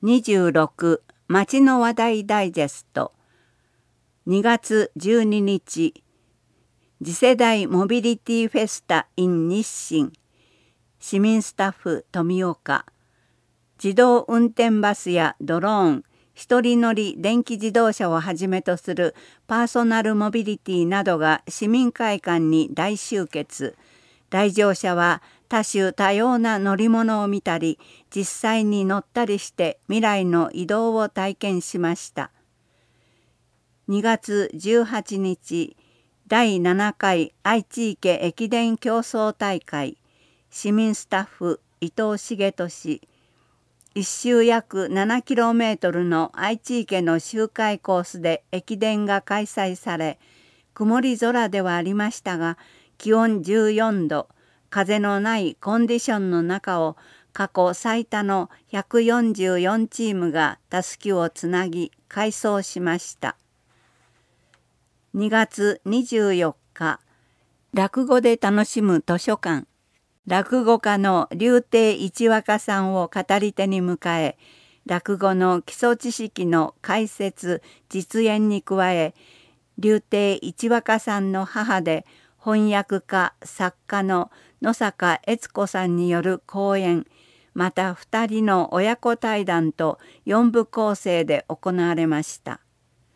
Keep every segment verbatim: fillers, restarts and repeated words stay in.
にじゅうろく街の話題ダイジェストにがつじゅうににち次世代モビリティフェスタ in 日清市民スタッフ富岡自動運転バスやドローン一人乗り電気自動車をはじめとするパーソナルモビリティなどが市民会館に大集結。来場者は多種多様な乗り物を見たり実際に乗ったりして未来の移動を体験しました。にがつじゅうはちにちだいななかい愛知池駅伝競走大会市民スタッフ伊藤茂俊一周約ななキロメートルの愛知池の周回コースで駅伝が開催され、曇り空ではありましたが気温じゅうよんど、風のないコンディションの中を過去最多のひゃくよんじゅうよんチームがたすきをつなぎ快走しました。にがつにじゅうよっか、落語で楽しむ図書館。落語家の柳亭一若さんを語り手に迎え、落語の基礎知識の解説、実演に加え、柳亭一若さんの母で翻訳家、作家の野坂悦子さんによる講演、またふたりの親子対談とよんぶ構成で行われました。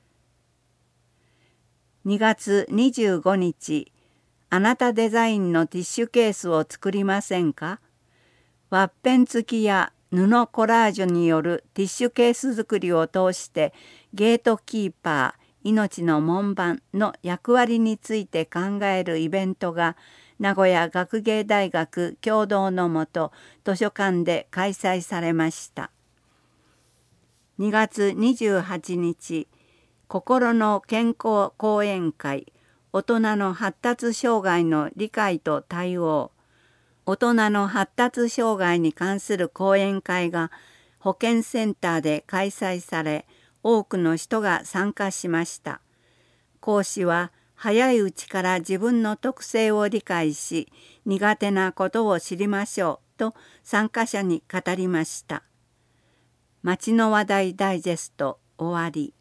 にがつにじゅうごにち、あなたデザインのティッシュケースを作りませんか？ワッペン付きや布コラージュによるティッシュケース作りを通してゲートキーパー、命の門番の役割について考えるイベントが名古屋学芸大学共同のもと図書館で開催されました。にがつにじゅうはちにち、心の健康講演会大人の発達障害の理解と対応。大人の発達障害に関する講演会が保健センターで開催され、多くの人が参加しました。講師は早いうちから自分の特性を理解し、苦手なことを知りましょうと参加者に語りました。街の話題ダイジェスト終わり。